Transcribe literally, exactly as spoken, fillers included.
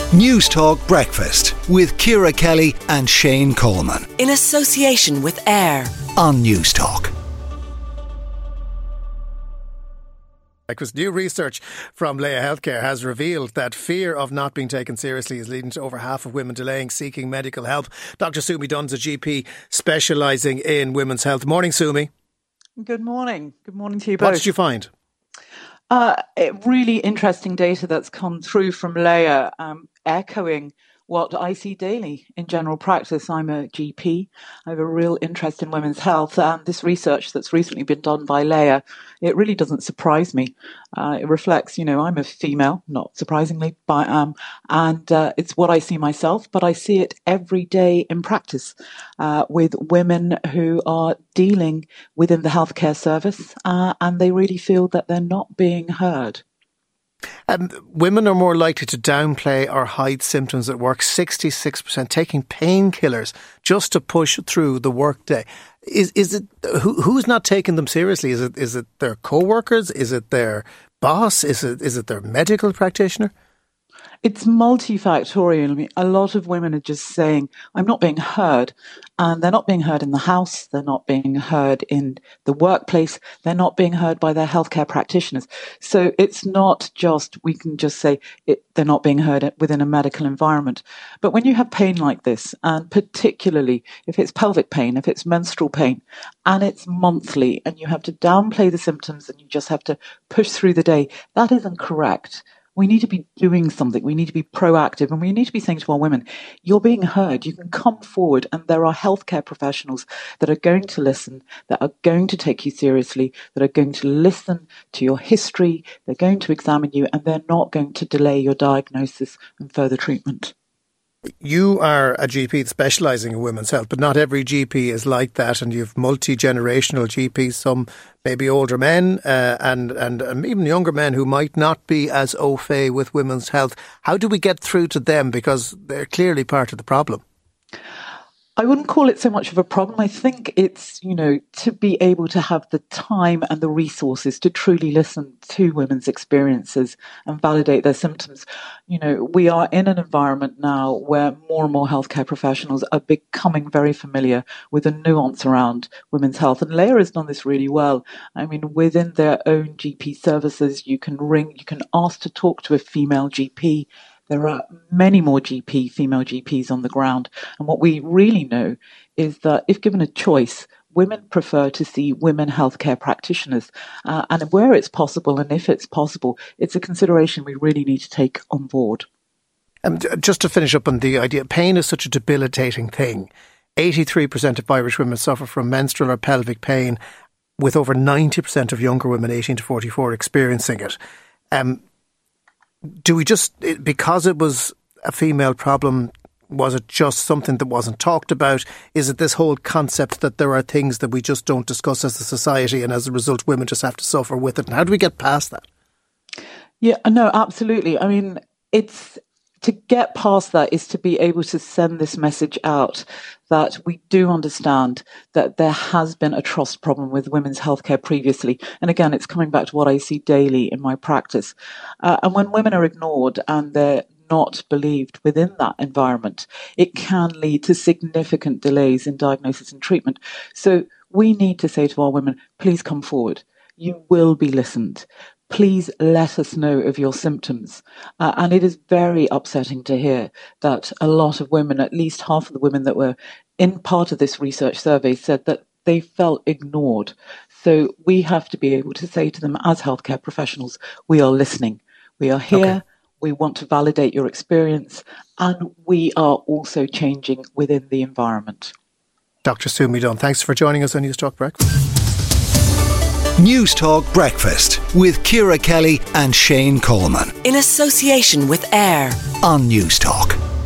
News Talk Breakfast with Ciara Kelly and Shane Coleman. In association with AIR on News Talk. Because new research from Laya Healthcare has revealed that fear of not being taken seriously is leading to over half of women delaying seeking medical help. Doctor Sumi Dunn's a G P specialising in women's health. Morning, Sumi. Good morning. Good morning to you both. What did you find? Uh, it, really interesting data that's come through from Laya, um, echoing what I see daily in general practice. I'm a G P. I have a real interest in women's health, and this research that's recently been done by Laya, it really doesn't surprise me. Uh, it reflects, you know, I'm a female, not surprisingly, but, um, and uh, it's what I see myself, but I see it every day in practice uh, with women who are dealing within the healthcare service, uh, and they really feel that they're not being heard. Um, women are more likely to downplay or hide symptoms at work. sixty-six percent taking painkillers just to push through the workday. Is is it who who's not taking them seriously? Is it is it their co-workers? Is it their boss? Is it is it their medical practitioner? It's multifactorial. I mean, a lot of women are just saying, I'm not being heard. And they're not being heard in the house. They're not being heard in the workplace. They're not being heard by their healthcare practitioners. So it's not just, we can just say it, they're not being heard within a medical environment. But when you have pain like this, and particularly if it's pelvic pain, if it's menstrual pain, and it's monthly, and you have to downplay the symptoms and you just have to push through the day, that isn't correct. We need to be doing something. We need to be proactive, and we need to be saying to our women, you're being heard. You can come forward, and there are healthcare professionals that are going to listen, that are going to take you seriously, that are going to listen to your history. They're going to examine you, and they're not going to delay your diagnosis and further treatment. You are a G P specialising in women's health, but not every G P is like that, and you've multi-generational G Ps, some maybe older men uh, and, and and even younger men who might not be as au fait with women's health. How do we get through to them? Because they're clearly part of the problem. I wouldn't call it so much of a problem. I think it's, you know, to be able to have the time and the resources to truly listen to women's experiences and validate their symptoms. You know, we are in an environment now where more and more healthcare professionals are becoming very familiar with the nuance around women's health. And Laya has done this really well. I mean, within their own G P services, you can ring, you can ask to talk to a female G P. There are many more G P, female G Ps on the ground. And what we really know is that if given a choice, women prefer to see women healthcare practitioners. Uh, and where it's possible, and if it's possible, it's a consideration we really need to take on board. Um, just to finish up on the idea, pain is such a debilitating thing. eighty-three percent of Irish women suffer from menstrual or pelvic pain, with over ninety percent of younger women, eighteen to forty-four, experiencing it. Um, Do we just, because it was a female problem, was it just something that wasn't talked about? Is it this whole concept that there are things that we just don't discuss as a society, and as a result women just have to suffer with it? And how do we get past that? Yeah, no, absolutely. I mean, it's to get past that is to be able to send this message out that we do understand that there has been a trust problem with women's healthcare previously. And again, it's coming back to what I see daily in my practice. Uh, and when women are ignored and they're not believed within that environment, it can lead to significant delays in diagnosis and treatment. So we need to say to our women, please come forward. You will be listened. Please let us know of your symptoms. Uh, and it is very upsetting to hear that a lot of women, at least half of the women that were in part of this research survey, said that they felt ignored. So we have to be able to say to them as healthcare professionals, we are listening. We are here. Okay. We want to validate your experience, and we are also changing within the environment. Doctor Sumi Dunn, thanks for joining us on News Talk Breakfast. News Talk Breakfast with Ciara Kelly and Shane Coleman. In association with AIR on News Talk.